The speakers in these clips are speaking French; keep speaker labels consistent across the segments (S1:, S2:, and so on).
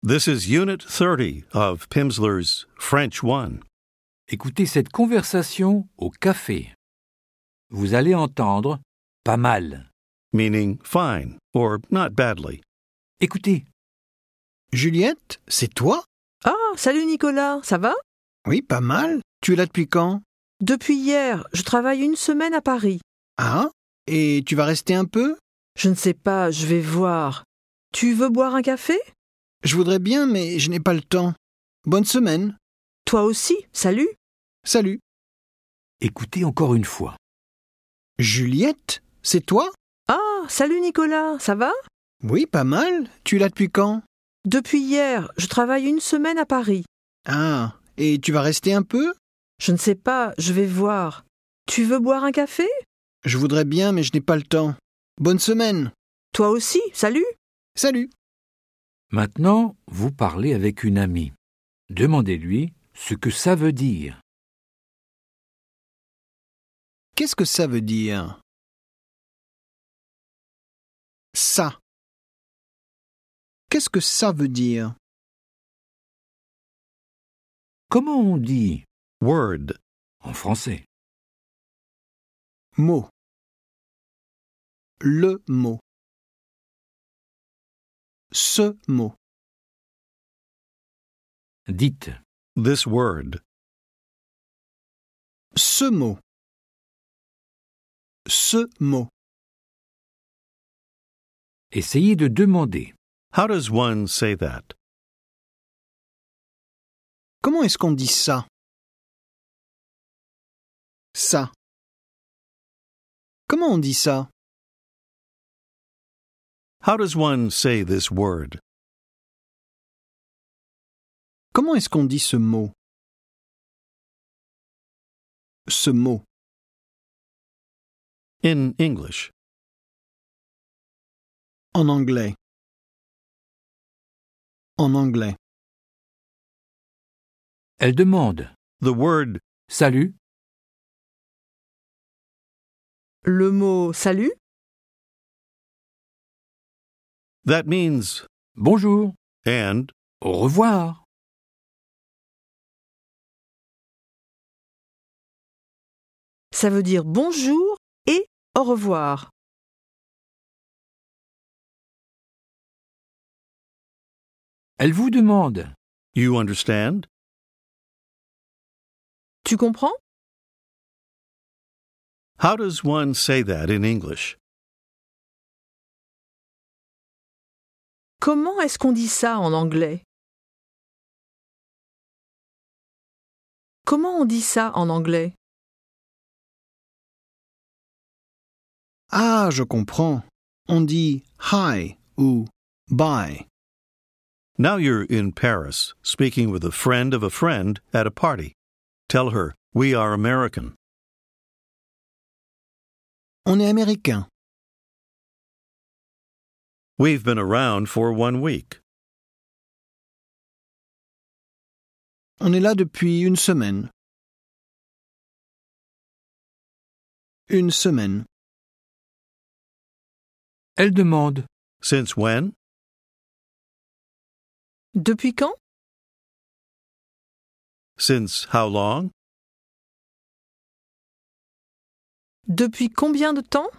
S1: This is Unit 30 of Pimsleur's French 1.
S2: Écoutez cette conversation au café. Vous allez entendre « pas mal
S1: Meaning fine or not badly. ».
S2: Écoutez.
S3: Juliette, c'est toi?
S4: Ah, salut Nicolas, ça va?
S3: Oui, pas mal. Tu es là depuis quand?
S4: Depuis hier, je travaille une semaine à Paris.
S3: Ah, et tu vas rester un peu?
S4: Je ne sais pas, je vais voir. Tu veux boire un café?
S3: Je voudrais bien, mais je n'ai pas le temps. Bonne semaine.
S4: Toi aussi, salut.
S3: Salut.
S2: Écoutez encore une fois.
S3: Juliette, c'est toi?
S4: Ah, salut Nicolas, ça va?
S3: Oui, pas mal. Tu es là depuis quand?
S4: Depuis hier, je travaille une semaine à Paris.
S3: Ah, et tu vas rester un peu?
S4: Je ne sais pas, je vais voir. Tu veux boire un café?
S3: Je voudrais bien, mais je n'ai pas le temps. Bonne semaine.
S4: Toi aussi, salut.
S3: Salut.
S2: Maintenant, vous parlez avec une amie. Demandez-lui ce que ça veut dire.
S3: Qu'est-ce que ça veut dire? Ça. Qu'est-ce que ça veut dire?
S2: Comment on dit
S1: Word.
S2: en français?
S3: Mot. Le mot. Ce mot.
S2: Dites.
S1: This word.
S3: Ce mot. Ce mot.
S2: Essayez de demander.
S1: How does one say that?
S3: Comment est-ce qu'on dit ça? Ça. Comment on dit ça?
S1: How does one say this word?
S3: Comment est-ce qu'on dit ce mot? Ce mot.
S1: In English.
S3: En anglais. En anglais.
S2: Elle demande.
S1: The word
S2: Salut.
S4: Le mot salut?
S1: that means
S2: Bonjour.
S1: and
S2: Au revoir.
S4: Ça veut dire bonjour et au revoir.
S2: Elle vous demande.
S1: you understand?
S4: Tu comprends?
S1: How does one say that in English?
S4: Comment est-ce qu'on dit ça en anglais? Comment on dit ça en anglais?
S3: Ah, je comprends. On dit hi ou bye.
S1: Now you're in Paris, speaking with a friend of a friend at a party. Tell her, we are American.
S3: On est américain.
S1: We've been around for 1 week.
S3: On est là depuis une semaine. Une semaine.
S2: Elle demande.
S1: Since when?
S4: Depuis quand?
S1: Since how long?
S4: Depuis combien de temps?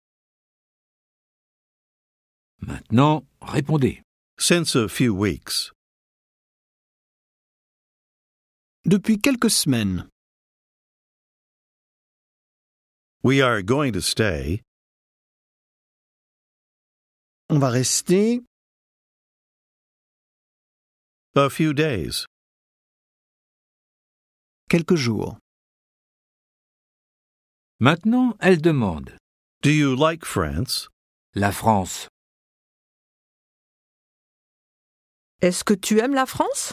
S2: Maintenant, répondez.
S1: Since a few weeks.
S3: Depuis quelques semaines.
S1: We are going to stay.
S3: On va rester
S1: A few days.
S3: quelques jours.
S2: Maintenant, elle demande.
S1: Do you like France?
S2: La France.
S4: Est-ce que tu aimes la France?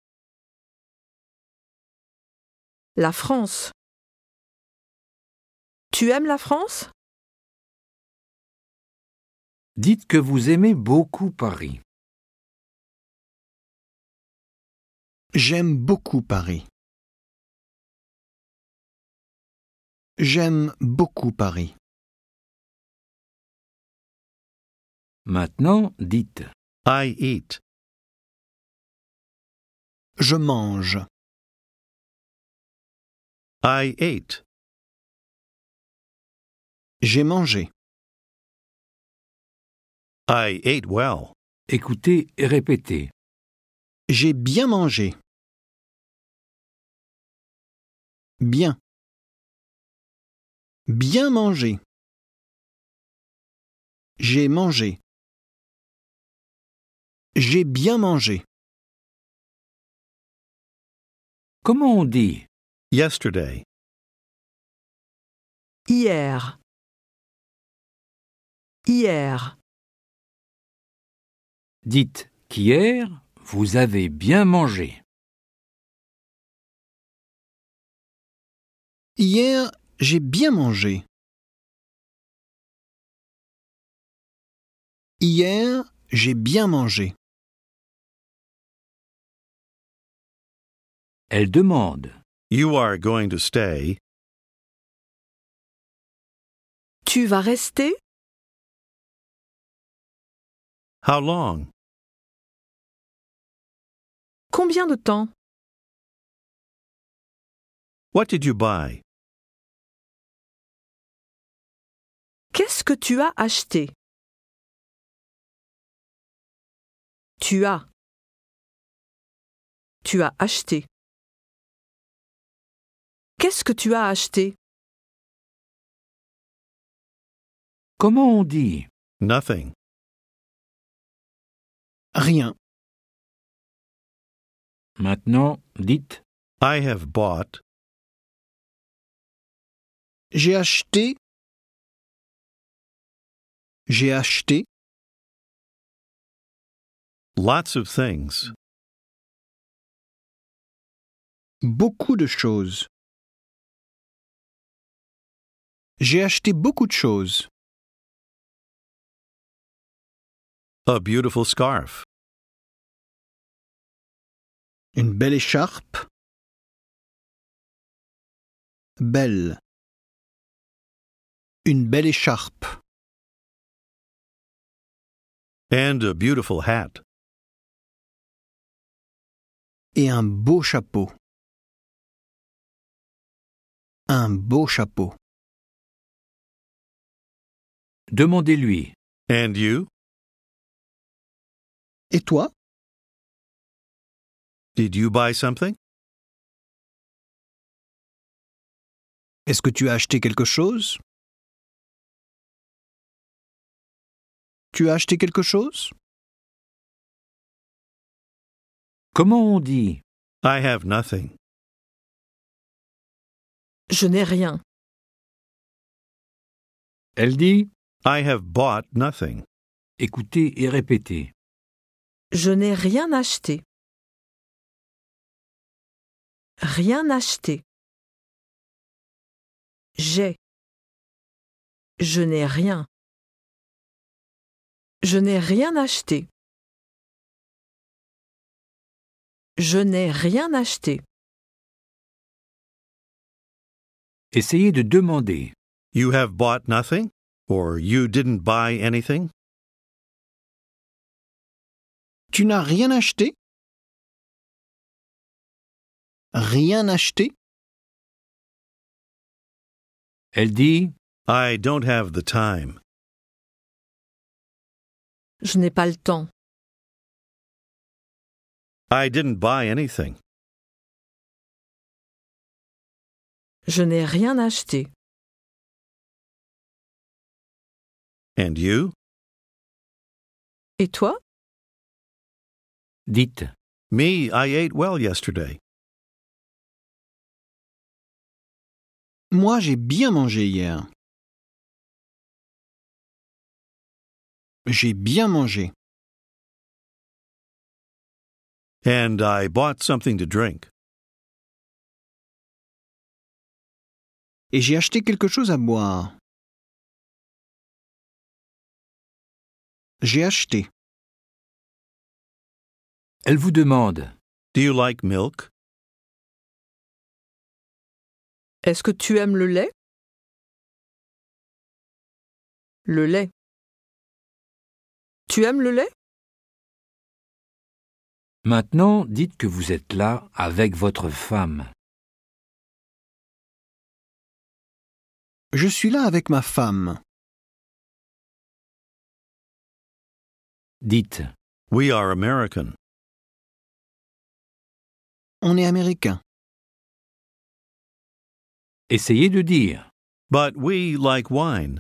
S4: La France. Tu aimes la France?
S2: Dites que vous aimez beaucoup Paris.
S3: J'aime beaucoup Paris. J'aime beaucoup Paris.
S2: Maintenant, dites.
S1: I eat.
S3: Je mange.
S1: I ate.
S3: J'ai mangé.
S1: I ate well.
S2: Écoutez et répétez.
S3: J'ai bien mangé. Bien. Bien mangé. J'ai mangé. J'ai bien mangé.
S2: Comment on dit?
S1: Yesterday.
S4: Hier. Hier.
S2: Dites qu'hier, vous avez bien mangé.
S3: Hier, j'ai bien mangé. Hier, j'ai bien mangé.
S2: Elle demande.
S1: You are going to stay.
S4: Tu vas rester?
S1: How long?
S4: Combien de temps?
S1: What did you buy?
S4: Qu'est-ce que tu as acheté? Tu as. Tu as acheté. Qu'est-ce que tu as acheté?
S2: Comment on dit?
S1: Nothing.
S3: Rien.
S2: Maintenant, dites.
S1: I have bought.
S3: J'ai acheté. J'ai acheté.
S1: Lots of things.
S3: Beaucoup de choses. J'ai acheté beaucoup de choses.
S1: A beautiful scarf.
S3: Une belle écharpe. Belle. Une belle écharpe.
S1: And a beautiful hat.
S3: Et un beau chapeau. Un beau chapeau.
S2: Demandez-lui.
S1: And you?
S3: Et toi?
S1: Did you buy something?
S3: Est-ce que tu as acheté quelque chose? Tu as acheté quelque chose?
S2: Comment on dit?
S1: I have nothing.
S4: Je n'ai rien.
S2: Elle dit.
S1: I have bought nothing.
S2: Écoutez et répétez.
S4: Je n'ai rien acheté. Rien acheté. J'ai. Je n'ai rien. Je n'ai rien acheté. Je n'ai rien acheté.
S2: Essayez de demander.
S1: You have bought nothing? Or you didn't buy anything?
S3: Tu n'as rien acheté? Rien acheté?
S2: Elle dit.
S1: I don't have the time.
S4: Je n'ai pas le temps.
S1: I didn't buy anything.
S4: Je n'ai rien acheté.
S1: And you?
S4: Et toi?
S2: Dites.
S1: Me, I ate well yesterday.
S3: Moi, j'ai bien mangé hier. J'ai bien mangé.
S1: And I bought something to drink.
S3: Et j'ai acheté quelque chose à boire. J'ai acheté.
S2: Elle vous demande.
S1: Do you like milk?
S4: Est-ce que tu aimes le lait? Le lait. Tu aimes le lait?
S2: Maintenant, dites que vous êtes là avec votre femme.
S3: Je suis là avec ma femme.
S2: Dites
S1: We are American.
S3: On est américain.
S2: essayez de dire
S1: But we like wine.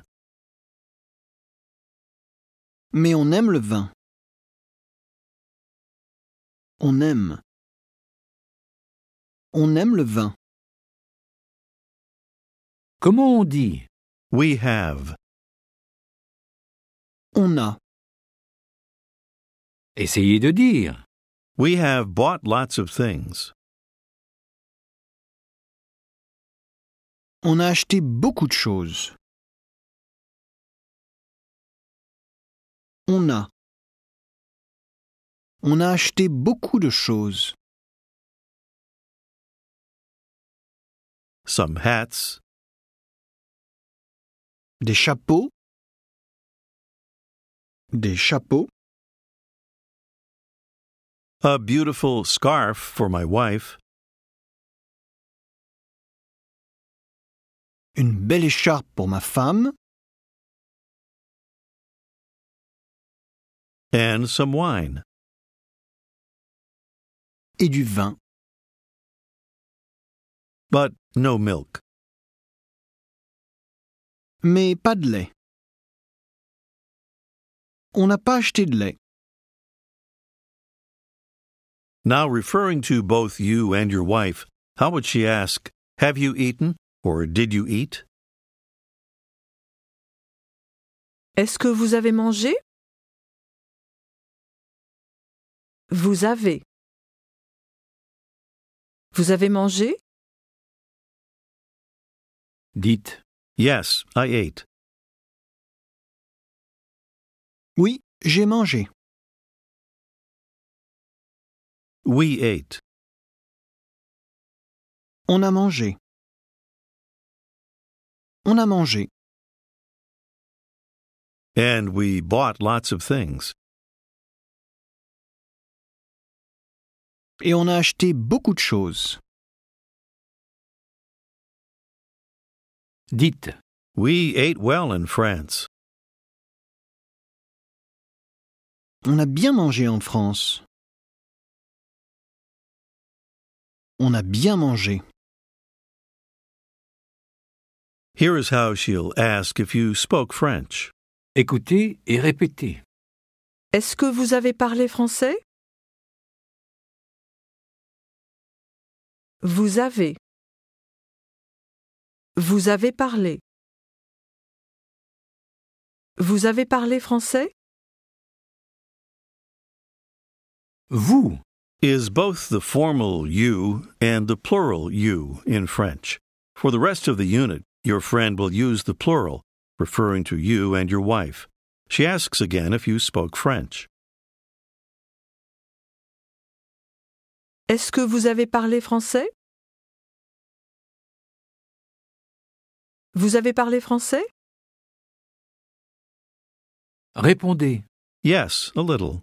S3: Mais on aime le vin. On aime. On aime le vin.
S2: comment on dit
S1: We have.
S3: On a.
S2: essayez de dire
S1: We have bought lots of things.
S3: On a acheté beaucoup de choses. On a. On a acheté beaucoup de choses.
S1: Some hats.
S3: Des chapeaux. Des chapeaux.
S1: A beautiful scarf for my wife.
S3: Une belle écharpe pour ma femme.
S1: And some wine.
S3: Et du vin.
S1: But no milk.
S3: Mais pas de lait. On n'a pas acheté de lait.
S1: Now, referring to both you and your wife, how would she ask, have you eaten? Or did you eat?
S4: Est-ce que vous avez mangé? Vous avez. Vous avez mangé?
S2: dites
S1: Yes, I ate.
S3: Oui, j'ai mangé.
S1: We ate.
S3: On a mangé. On a mangé.
S1: And we bought lots of things.
S3: Et on a acheté beaucoup de choses.
S2: dites
S1: We ate well in France.
S3: On a bien mangé en France. On a bien mangé.
S1: Here is how she'll ask if you spoke French.
S2: écoutez et répétez
S4: Est-ce que vous avez parlé français? Vous avez. Vous avez parlé. Vous avez parlé français?
S2: vous
S1: Is both the formal you and the plural you in French. For the rest of the unit, your friend will use the plural, referring to you and your wife. She asks again if you spoke French.
S4: Est-ce que vous avez parlé français? Vous avez parlé français?
S2: répondez
S1: Yes, a little.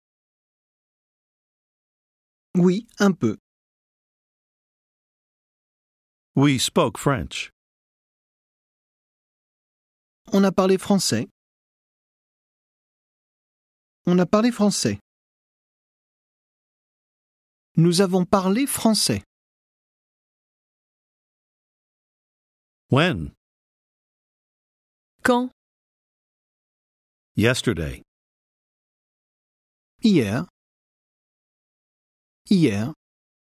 S3: Oui, un peu.
S1: We spoke French.
S3: On a parlé français. On a parlé français. Nous avons parlé français.
S1: When?
S4: Quand?
S1: Yesterday.
S3: Hier. Hier.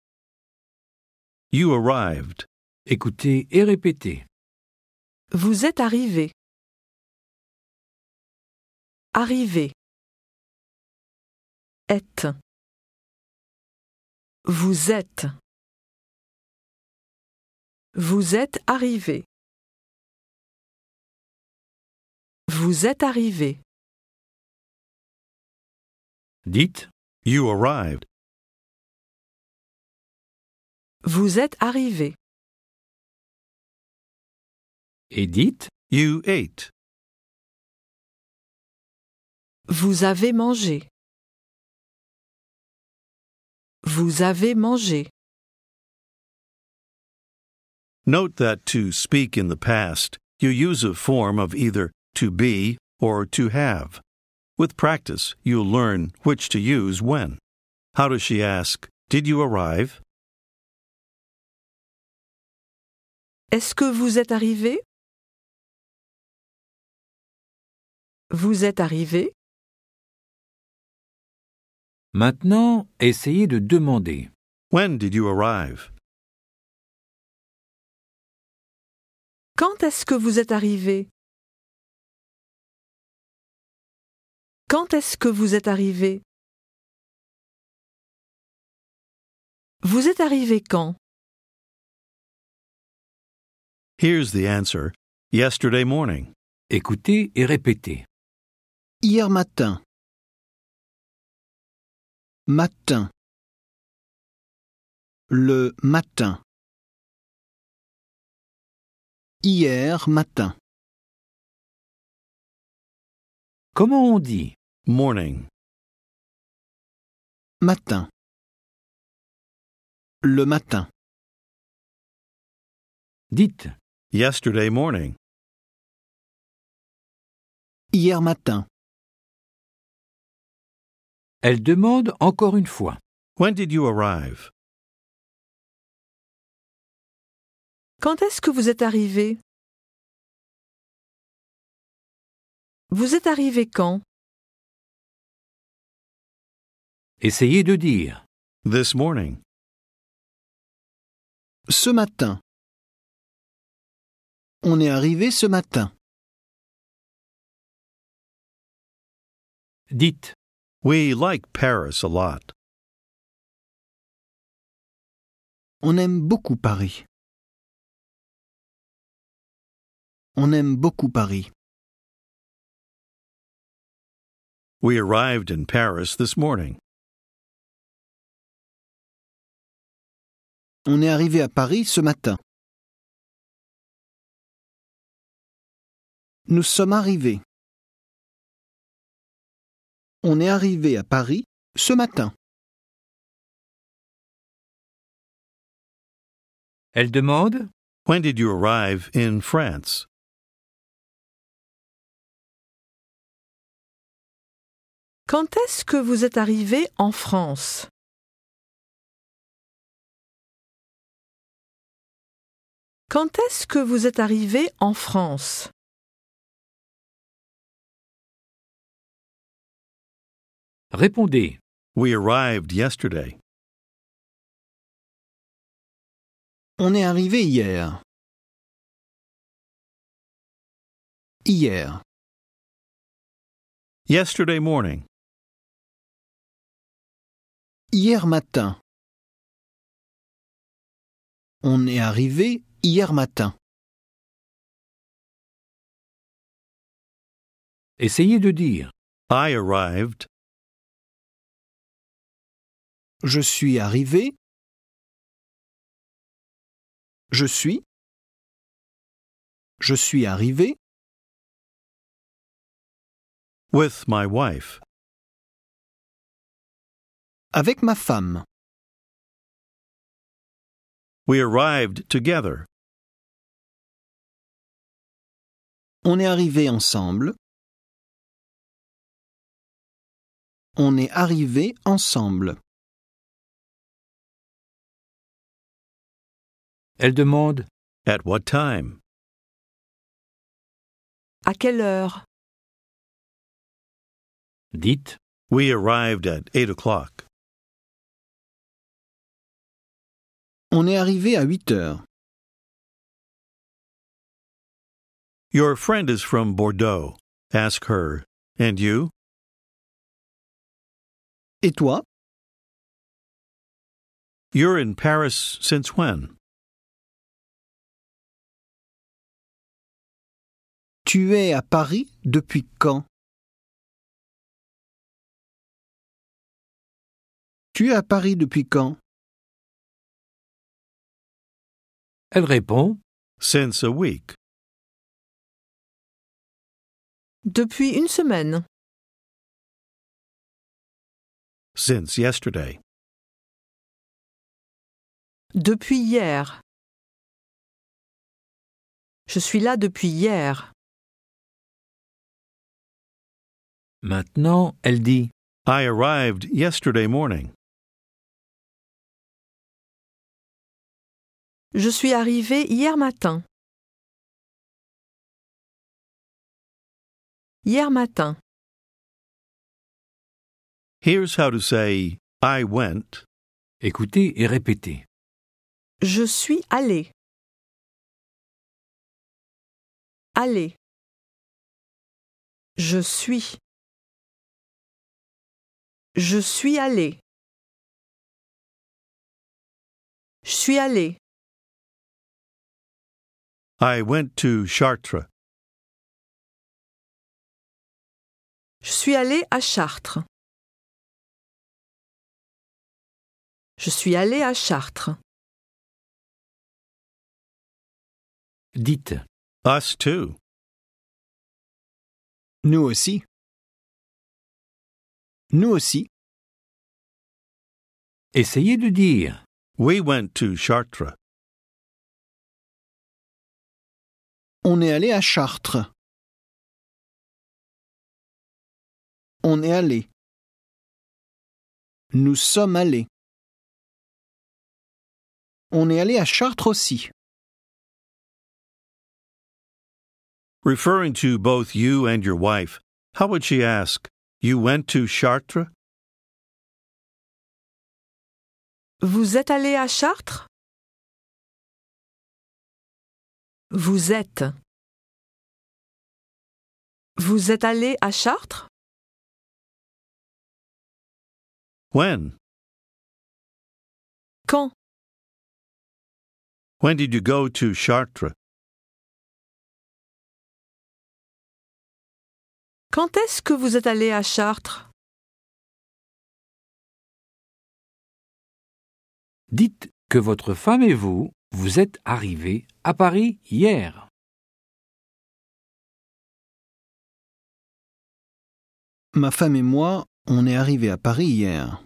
S1: You arrived.
S2: écoutez et répétez
S4: Vous êtes arrivé. Arrivé. Êtes. Vous êtes. Vous êtes arrivé. Vous êtes arrivé.
S2: dites
S1: You arrived.
S4: Vous êtes arrivé.
S2: et dites
S1: You ate.
S4: Vous avez mangé. Vous avez mangé.
S1: Note that to speak in the past, you use a form of either to be or to have. With practice, you'll learn which to use when. How does she ask, "Did you arrive?"
S4: Est-ce que vous êtes arrivé? Vous êtes arrivé?
S2: Maintenant, essayez de demander.
S1: When did you arrive?
S4: Quand est-ce que vous êtes arrivé? Quand est-ce que vous êtes arrivé? Vous êtes arrivé quand?
S1: Here's the answer. Yesterday morning.
S2: Écoutez et répétez.
S3: Hier matin. Matin. Le matin. Hier matin.
S2: Comment on dit?
S1: Morning.
S3: Matin. Le matin.
S2: Dites.
S1: Yesterday morning.
S3: Hier matin.
S2: Elle demande encore une fois.
S1: When did you arrive?
S4: Quand est-ce que vous êtes arrivé? Vous êtes arrivé quand?
S2: Essayez de dire.
S1: This morning.
S3: Ce matin. On est arrivé ce matin.
S2: Dites.
S1: We like Paris a lot.
S3: On aime beaucoup Paris. On aime beaucoup Paris.
S1: We arrived in Paris this morning.
S3: On est arrivé à Paris ce matin. Nous sommes arrivés. On est arrivé à Paris ce matin.
S2: Elle demande.
S1: When did you arrive in France?
S4: Quand est-ce que vous êtes arrivé en France? Quand est-ce que vous êtes arrivé en France?
S2: Répondez.
S1: We arrived yesterday.
S3: On est arrivé hier. Hier.
S1: Yesterday morning.
S3: Hier matin. On est arrivé hier matin.
S2: Essayez de dire.
S1: I arrived.
S3: Je suis arrivé. Je suis. Je suis arrivé.
S1: With my wife.
S3: Avec ma femme.
S1: We arrived together.
S3: On est arrivé ensemble. On est arrivé ensemble.
S2: Elle demande.
S1: At what time?
S4: À quelle heure?
S2: Dites.
S1: We arrived at 8 o'clock.
S3: On est arrivé à 8 heures.
S1: Your friend is from Bordeaux. Ask her. And you?
S3: Et toi?
S1: You're in Paris since when?
S3: Tu es à Paris depuis quand? Tu es à Paris depuis quand?
S2: Elle répond.
S1: Since a week.
S4: Depuis une semaine.
S1: Since yesterday.
S4: Depuis hier. Je suis là depuis hier.
S2: Maintenant, elle dit
S1: I arrived yesterday morning.
S4: Je suis arrivée hier matin. Hier matin.
S1: Here's how to say I went.
S2: écoutez et répétez.
S4: Je suis allée. Allée. Je suis. Je suis allée. Je suis allée.
S1: I went to Chartres.
S4: Je suis allée à Chartres. Je suis allée à Chartres.
S2: Dites
S1: Us too.
S3: Nous aussi. Nous aussi.
S2: essayez de dire.
S1: We went to Chartres.
S3: On est allé à Chartres. On est allé. Nous sommes allés. On est allé à Chartres aussi.
S1: Referring to both you and your wife, how would she ask, You went to Chartres?
S4: Vous êtes allé à Chartres? Vous êtes. Vous êtes allé à Chartres?
S1: When?
S4: Quand?
S1: When did you go to Chartres?
S4: Quand est-ce que vous êtes allé à Chartres?
S2: Dites que votre femme et vous, vous êtes arrivés à Paris hier.
S3: Ma femme et moi, on est arrivés à Paris hier.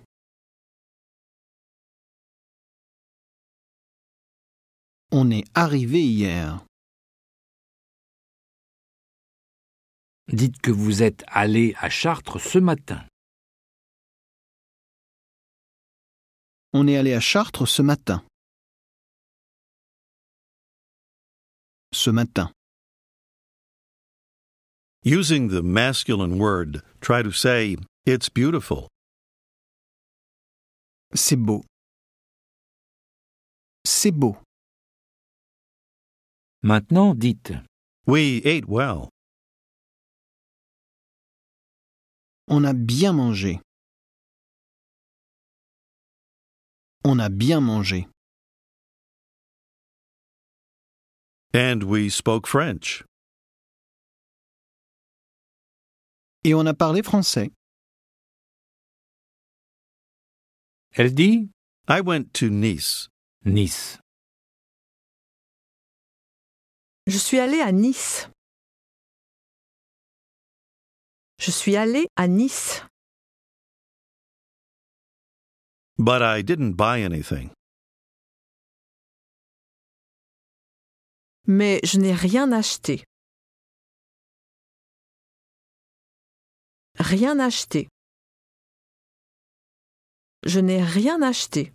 S3: On est arrivés hier.
S2: Dites que vous êtes allés à Chartres ce matin.
S3: On est allé à Chartres ce matin. Ce matin.
S1: Using the masculine word, try to say, It's beautiful.
S3: C'est beau. C'est beau.
S2: Maintenant, dites
S1: We ate well.
S3: On a bien mangé. On a bien mangé.
S1: And we spoke French.
S3: Et on a parlé français.
S2: Elle dit
S1: I went to Nice.
S2: Nice.
S4: Je suis allée à Nice. Je suis allée à Nice.
S1: But I didn't buy anything.
S4: Mais je n'ai rien acheté. Rien acheté. Je n'ai rien acheté.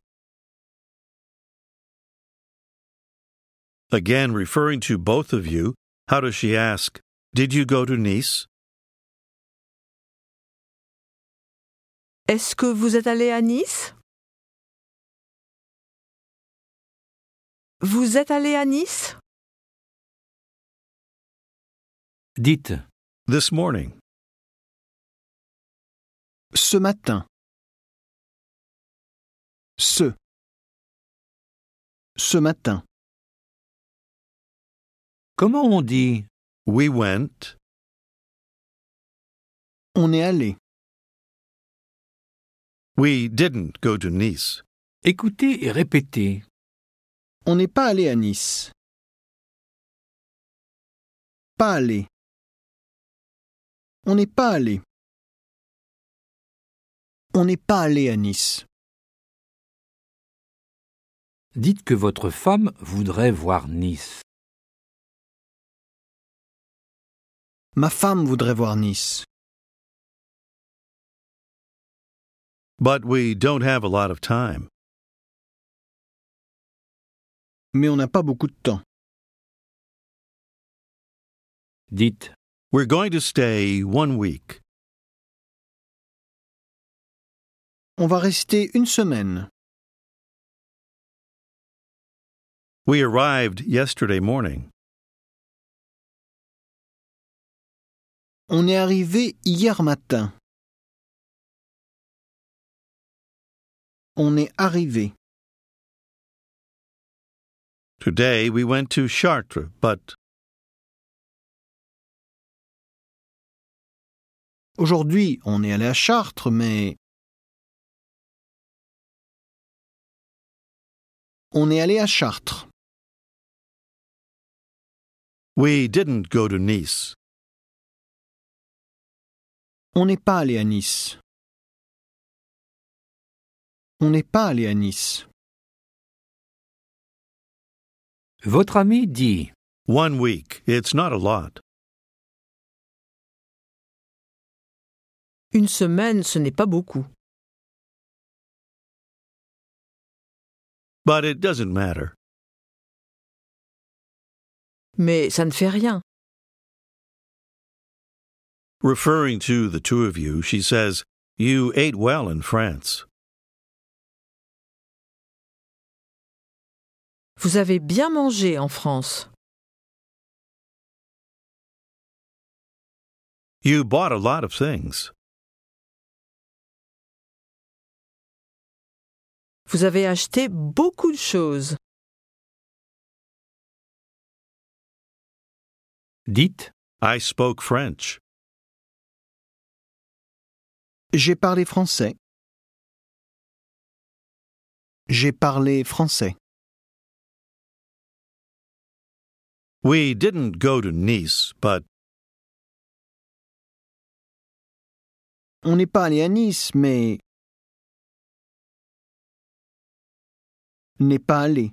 S1: Again, referring to both of you, how does she ask, Did you go to Nice?
S4: Est-ce que vous êtes allé à Nice? Vous êtes allé à Nice?
S2: Dites
S1: This morning.
S3: Ce matin. Ce matin.
S2: comment on dit
S1: We went.
S3: On est allé.
S1: We didn't go to Nice.
S2: écoutez et répétez.
S3: On n'est pas allé à Nice. Pas allé. On n'est pas allé. On n'est pas allé à Nice.
S2: Dites que votre femme voudrait voir Nice.
S3: Ma femme voudrait voir Nice.
S1: But we don't have a lot of time.
S3: Mais on n'a pas beaucoup de temps.
S2: Dites
S1: We're going to stay 1 week.
S3: On va rester une semaine.
S1: We arrived yesterday morning.
S3: On est arrivé hier matin. On est arrivé.
S1: Today we went to Chartres, but
S3: Aujourd'hui, on est allé à Chartres, mais on est allé à Chartres.
S1: we didn't go to Nice.
S3: On n'est pas allé à Nice. On n'est pas allé à Nice.
S2: Votre ami dit
S1: 1 week, it's not a lot.
S4: Une semaine, ce n'est pas beaucoup.
S1: But it doesn't matter.
S4: Mais ça ne fait rien.
S1: Referring to the two of you, she says, You ate well in France.
S4: Vous avez bien mangé en France.
S1: You bought a lot of things.
S4: Vous avez acheté beaucoup de choses.
S2: Dites
S1: I spoke French.
S3: J'ai parlé français. J'ai parlé français.
S1: We didn't go to Nice, but
S3: On n'est pas allé à Nice, mais n'est pas allé.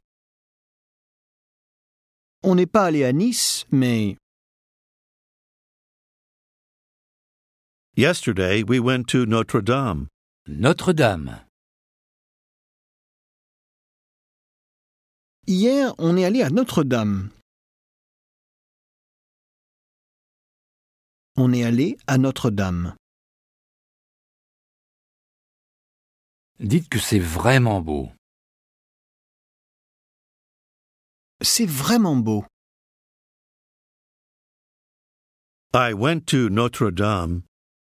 S3: On n'est pas allé à Nice, mais
S1: yesterday we went to Notre Dame.
S2: Notre-Dame.
S3: hier, on est allé à Notre-Dame. On est allé à Notre-Dame.
S2: Dites que c'est vraiment beau.
S3: C'est vraiment beau.
S1: I went to Notre Dame.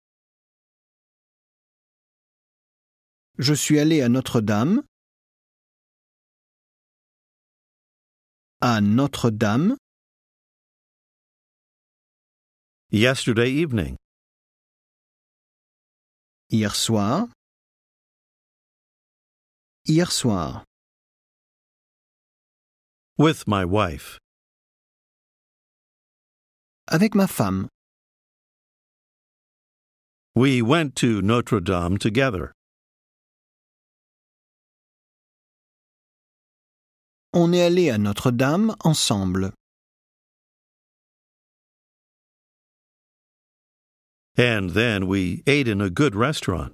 S3: Je suis allé à Notre-Dame. À Notre-Dame.
S1: Yesterday evening.
S3: Hier soir. Hier soir.
S1: With my wife.
S3: Avec ma femme.
S1: We went to Notre Dame together.
S3: On est allé à Notre-Dame ensemble.
S1: And then we ate in a good restaurant.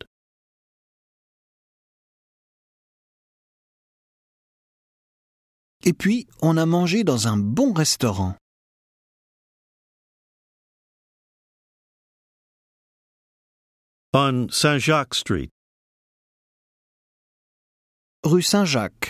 S3: Et puis, on a mangé dans un bon restaurant.
S1: On Saint-Jacques Street.
S3: Rue Saint-Jacques.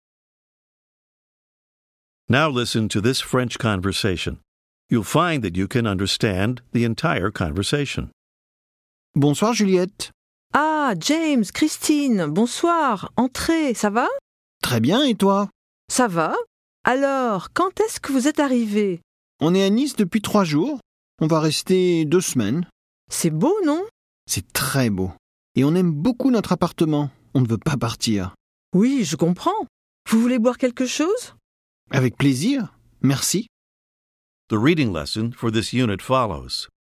S1: Now listen to this French conversation. You'll find that you can understand the entire conversation.
S3: Bonsoir Juliette.
S4: Ah, James, Christine, bonsoir. Entrez, ça va?
S3: Très bien, et toi?
S4: Ça va? Alors, quand est-ce que vous êtes arrivés?
S3: On est à Nice depuis 3 jours. On va rester 2 semaines.
S4: C'est beau, non?
S3: C'est très beau. Et on aime beaucoup notre appartement. On ne veut pas partir.
S4: Oui, je comprends. Vous voulez boire quelque chose?
S3: Avec plaisir. Merci.
S1: The reading lesson for this unit follows.